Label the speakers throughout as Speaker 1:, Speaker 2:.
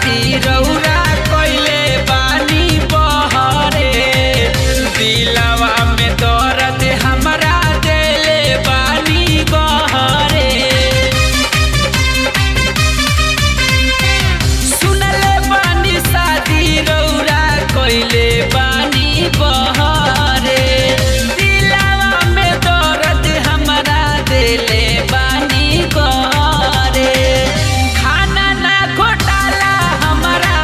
Speaker 1: शादी रौरा कइले बानी बहरे दिलवा में दर्द हमरा देले बानी गहरे सुनले बानी शादी रौरा कइले बानी बहरे दिलवा में दर्द हमरा देले बानी गहरे खाना ना घोटाला हमरा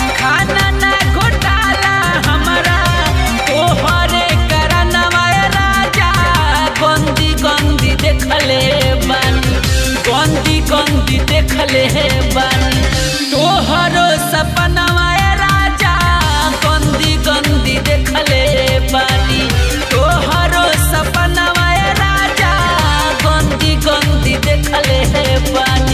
Speaker 1: तोहरे करनवा राजा गंदी गंदी देखले बानी तोहरो सपनवा राजा गंदी गंदी देखले बानी तोहरो सपनवा राजा गंदी गंदी देखले बानी।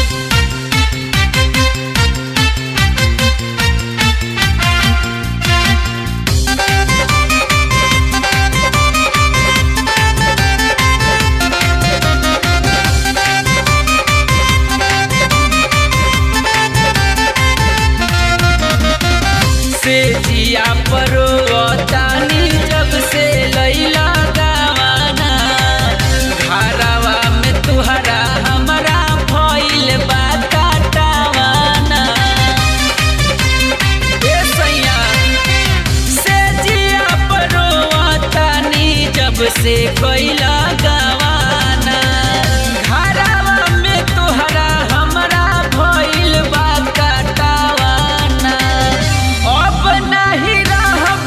Speaker 1: से जिया परो तानी जब से लैला गावाना घरवा में तुहरा हमरा भइल बा काटावाना ए सैया से जिया परो तानी जब से कैला गावाना घरवा में तुहरा हमरा भइल बा काटावाना अब नहीं रहब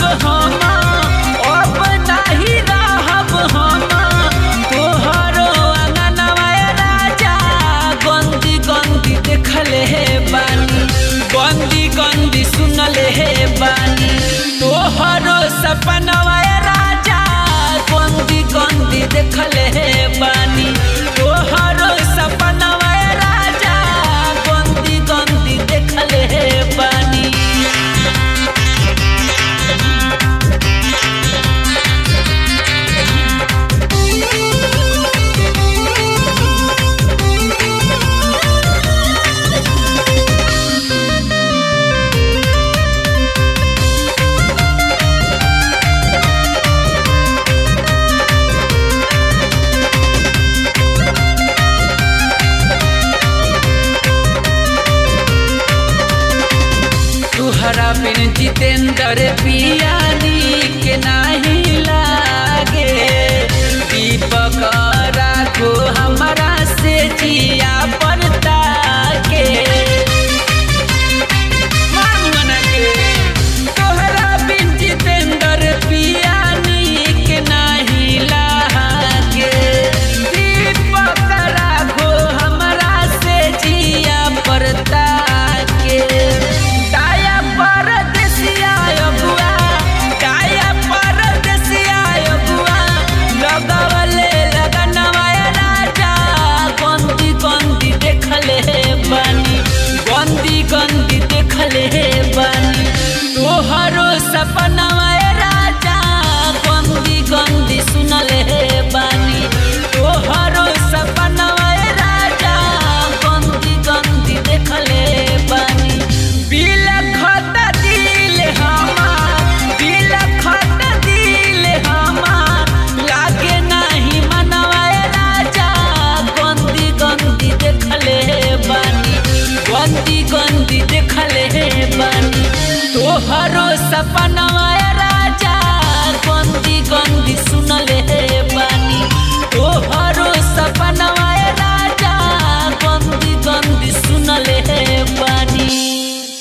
Speaker 1: हम तोहरो अंगनवा राजा गंदी गंदी देखले बानी गंदी गंदी सुनले बानी तोहरो सपनवा राजा गंदी गंदी देखले बानी तोहरो सपनवा राजा गंदी गंदी देखले बानी। तुहरा बिन जितेंद्र पियानी के नाही लागे दीपक राखो हमरा से जिया पड़ता के तोहरा बिन जितेंद्र पियानी के नाही लागे दीपक राखो हमरा से जिया पड़ता के काया परदेसिया अगुआ लगवले लगनवा राजा गंदी गंदी देखले बानी तोहरो सपनवा राजा गंदी गंदी सुनले बानी तोहरो सपनवा राजा गंदी गंदी देखले बानी बिलखत दिल हमार लागे नहीं मनवा राजा गंदी गंदी देखले बानी गंदी गंदी देखले बानी तोहरो सपना